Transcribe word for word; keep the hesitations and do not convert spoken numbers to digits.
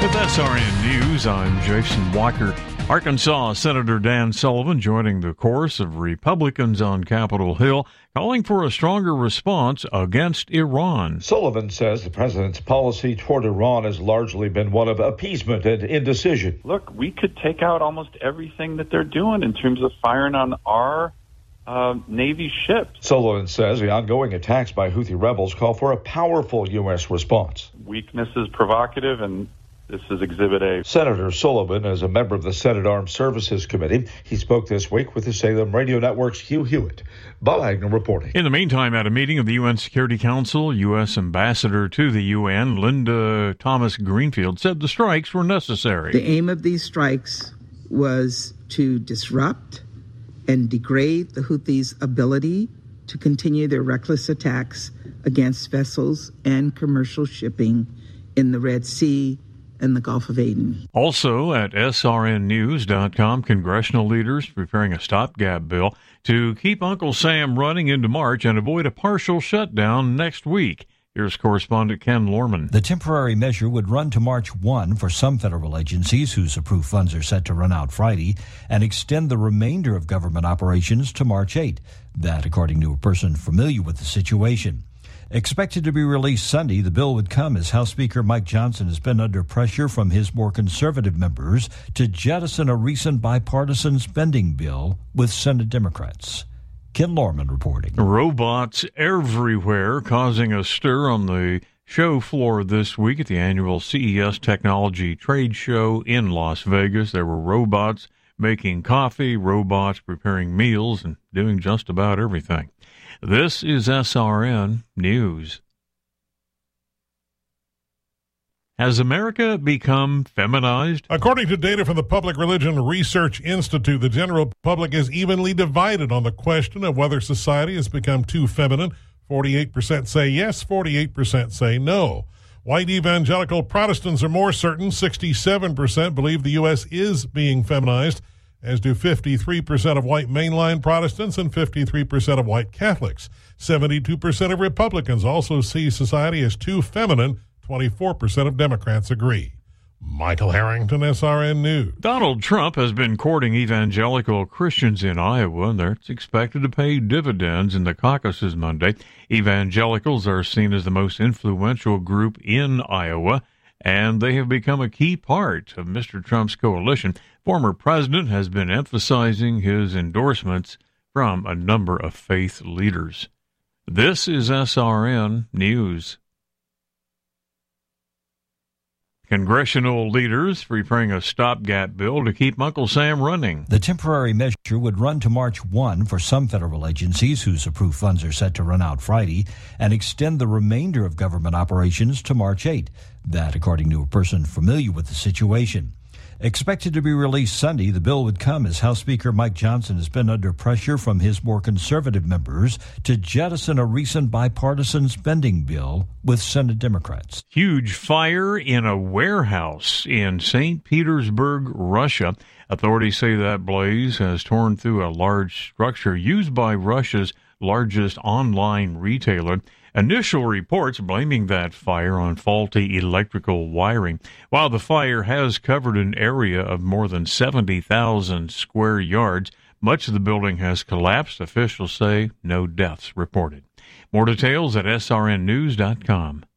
With S R N News, I'm Jason Walker. Arkansas Senator Dan Sullivan joining the chorus of Republicans on Capitol Hill, calling for a stronger response against Iran. Sullivan says the president's policy toward Iran has largely been one of appeasement and indecision. Look, we could take out almost everything that they're doing in terms of firing on our uh, Navy ships. Sullivan says the ongoing attacks by Houthi rebels call for a powerful U S response. Weakness is provocative, and this is Exhibit A. Senator Sullivan is a member of the Senate Armed Services Committee. He spoke this week with the Salem Radio Network's Hugh Hewitt. Bob Agnew reporting. In the meantime, at a meeting of the U N Security Council, U S Ambassador to the U N, Linda Thomas Greenfield, said the strikes were necessary. The aim of these strikes was to disrupt and degrade the Houthis' ability to continue their reckless attacks against vessels and commercial shipping in the Red Sea and the Gulf of Aden. Also at S R N news dot com, congressional leaders preparing a stopgap bill to keep Uncle Sam running into March and avoid a partial shutdown next week. Here's correspondent Ken Lorman. The temporary measure would run to March first for some federal agencies whose approved funds are set to run out Friday and extend the remainder of government operations to March eighth. That, according to a person familiar with the situation. Expected to be released Sunday, the bill would come as House Speaker Mike Johnson has been under pressure from his more conservative members to jettison a recent bipartisan spending bill with Senate Democrats. Ken Lorman reporting. Robots everywhere causing a stir on the show floor this week at the annual C E S Technology Trade Show in Las Vegas. There were robots making coffee, robots preparing meals, and doing just about everything. This is S R N News. Has America become feminized? According to data from the Public Religion Research Institute, the general public is evenly divided on the question of whether society has become too feminine. forty-eight percent say yes, forty-eight percent say no. White evangelical Protestants are more certain. sixty-seven percent believe the U S is being feminized, as do fifty-three percent of white mainline Protestants and fifty-three percent of white Catholics. seventy-two percent of Republicans also see society as too feminine. twenty-four percent of Democrats agree. Michael Harrington, S R N News. Donald Trump has been courting evangelical Christians in Iowa, and that's expected to pay dividends in the caucuses Monday. Evangelicals are seen as the most influential group in Iowa, and they have become a key part of Mister Trump's coalition. Former president has been emphasizing his endorsements from a number of faith leaders. This is S R N News. Congressional leaders preparing a stopgap bill to keep Uncle Sam running. The temporary measure would run to March first for some federal agencies whose approved funds are set to run out Friday and extend the remainder of government operations to March eighth. That, according to a person familiar with the situation. Expected to be released Sunday, the bill would come as House Speaker Mike Johnson has been under pressure from his more conservative members to jettison a recent bipartisan spending bill with Senate Democrats. Huge fire in a warehouse in Saint Petersburg, Russia. Authorities say that blaze has torn through a large structure used by Russia's largest online retailer. Initial reports blaming that fire on faulty electrical wiring. While the fire has covered an area of more than seventy thousand square yards, much of the building has collapsed. Officials say no deaths reported. More details at S R N news dot com.